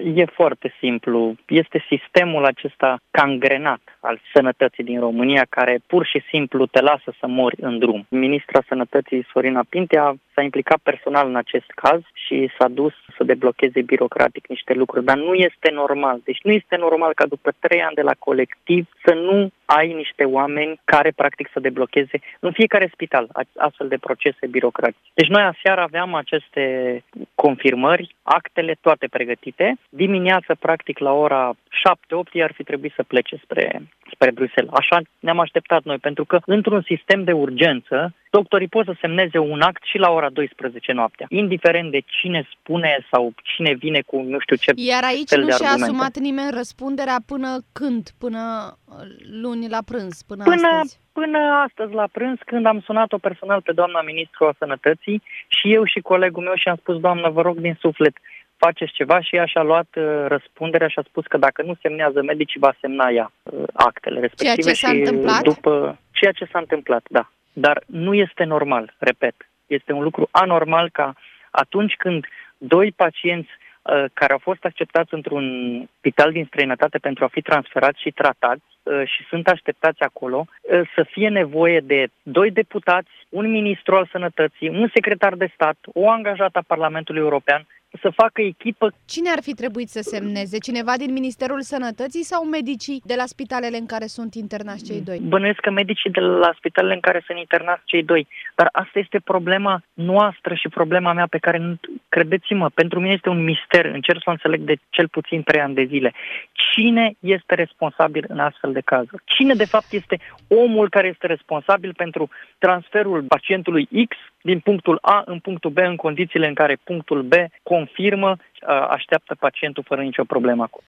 E foarte simplu. Este sistemul acesta cangrenat al sănătății din România care pur și simplu te lasă să mori în drum. Ministra Sănătății Sorina Pintea s-a implicat personal în acest caz și s-a dus să deblocheze birocratic niște lucruri, dar nu este normal. Deci nu este normal ca după 3 ani de la colectiv să nu ai niște oameni care practic să deblocheze în fiecare spital astfel de procese birocratice. Deci noi aseară aveam aceste confirmări, actele toate pregătite. Dimineața, practic, la ora 7-8, ei ar fi trebuit să plece spre Bruxelles. Așa ne-am așteptat noi, pentru că într-un sistem de urgență, doctorii pot să semneze un act și la ora 12 noaptea, indiferent de cine spune sau cine vine cu nu știu ce. Iar aici fel nu de și-a argumente. asumat nimeni răspunderea până când? Până luni la prânz? Până astăzi? Până astăzi la prânz, când am sunat-o personal pe doamna ministru a Sănătății și eu și colegul meu și am spus: doamnă, vă rog din suflet, faceți ceva, și ea și-a luat răspunderea și a spus că dacă nu semnează medicii, va semna ea actele respective. Ceea ce s-a întâmplat? După ceea ce s-a întâmplat, da. Dar nu este normal, repet. Este un lucru anormal ca atunci când 2 pacienți care au fost acceptați într-un spital din străinătate pentru a fi transferați și tratați și sunt așteptați acolo, să fie nevoie de 2 deputați, un ministru al sănătății, un secretar de stat, o angajată a Parlamentului European, să facă echipă. Cine ar fi trebuit să semneze? Cineva din Ministerul Sănătății sau medicii de la spitalele în care sunt internați cei 2? Bănuiesc că medicii de la spitalele în care sunt internați cei 2. Dar asta este problema noastră și problema mea pe care, credeți-mă, pentru mine este un mister. Încerc să o înțeleg de cel puțin 3 ani de zile. Cine este responsabil în astfel de cazuri? Cine, de fapt, este omul care este responsabil pentru transferul pacientului X din punctul A în punctul B în condițiile în care punctul B confirmă, așteaptă pacientul fără nicio problemă acolo?